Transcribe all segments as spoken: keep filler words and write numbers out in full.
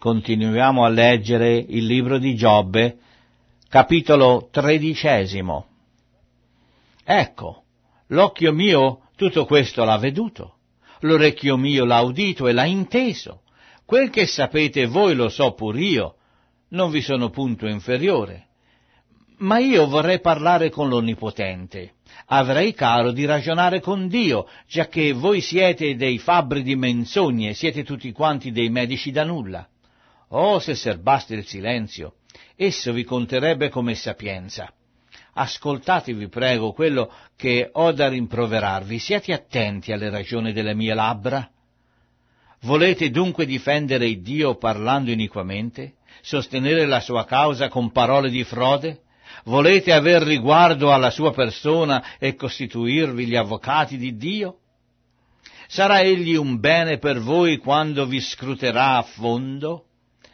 Continuiamo a leggere il libro di Giobbe, capitolo tredicesimo. Ecco, l'occhio mio tutto questo l'ha veduto, l'orecchio mio l'ha udito e l'ha inteso. Quel che sapete voi lo so pur io, non vi sono punto inferiore. Ma io vorrei parlare con l'Onnipotente, avrei caro di ragionare con Dio, giacché voi siete dei fabbri di menzogne, siete tutti quanti dei medici da nulla. Oh, se serbaste il silenzio, esso vi conterebbe come sapienza. Ascoltatevi, prego, quello che ho da rimproverarvi, siate attenti alle ragioni delle mie labbra. Volete dunque difendere Dio parlando iniquamente, sostenere la sua causa con parole di frode? Volete aver riguardo alla sua persona e costituirvi gli avvocati di Dio? Sarà egli un bene per voi quando vi scruterà a fondo?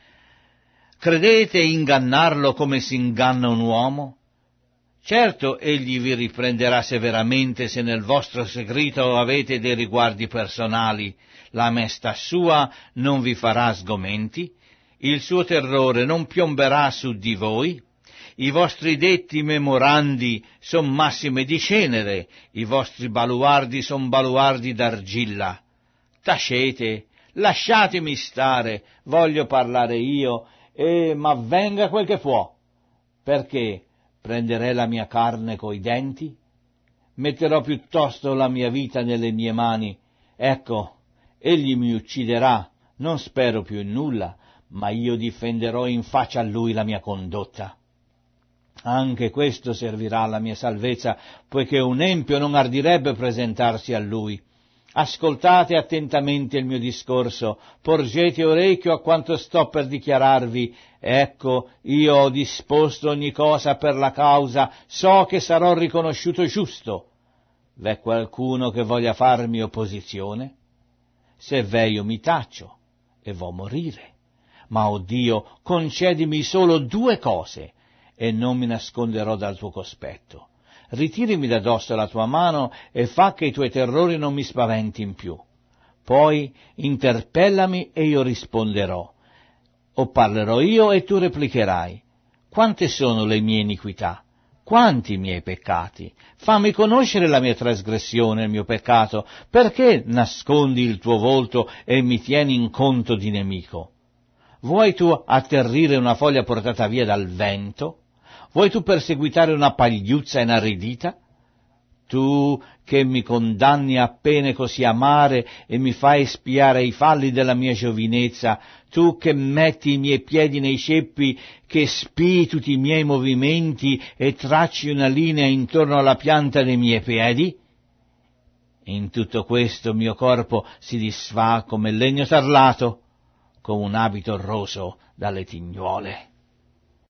Credete ingannarlo come si inganna un uomo? Certo, egli vi riprenderà severamente se nel vostro segreto avete dei riguardi personali. La maestà sua non vi farà sgomenti, il suo terrore non piomberà su di voi. I vostri detti memorandi son massime di cenere, i vostri baluardi son baluardi d'argilla. Tacete, lasciatemi stare, voglio parlare io, e m'avvenga quel che può. Perché prenderei la mia carne coi denti? Metterò piuttosto la mia vita nelle mie mani. Ecco, egli mi ucciderà, non spero più in nulla, ma io difenderò in faccia a lui la mia condotta. Anche questo servirà alla mia salvezza, poiché un empio non ardirebbe presentarsi a lui. Ascoltate attentamente il mio discorso, porgete orecchio a quanto sto per dichiararvi. Ecco, io ho disposto ogni cosa per la causa, so che sarò riconosciuto giusto. V'è qualcuno che voglia farmi opposizione? Se v'è io mi taccio e vo morire. Ma, o Dio, concedimi solo due cose, e non mi nasconderò dal tuo cospetto. Ritirimi da dosso la tua mano e fa che i tuoi terrori non mi spaventin più. Poi interpellami e io risponderò, o parlerò io e tu replicherai. Quante sono le mie iniquità? Quanti i miei peccati? Fammi conoscere la mia trasgressione, il mio peccato. Perché nascondi il tuo volto e mi tieni in conto di nemico? Vuoi tu atterrire una foglia portata via dal vento? Vuoi tu perseguitare una pagliuzza inaridita? Tu che mi condanni a pene così amare e mi fai espiare i falli della mia giovinezza, tu che metti i miei piedi nei ceppi, che spii tutti i miei movimenti e tracci una linea intorno alla pianta dei miei piedi? In tutto questo mio corpo si disfà come legno tarlato, come un abito roso dalle tignuole.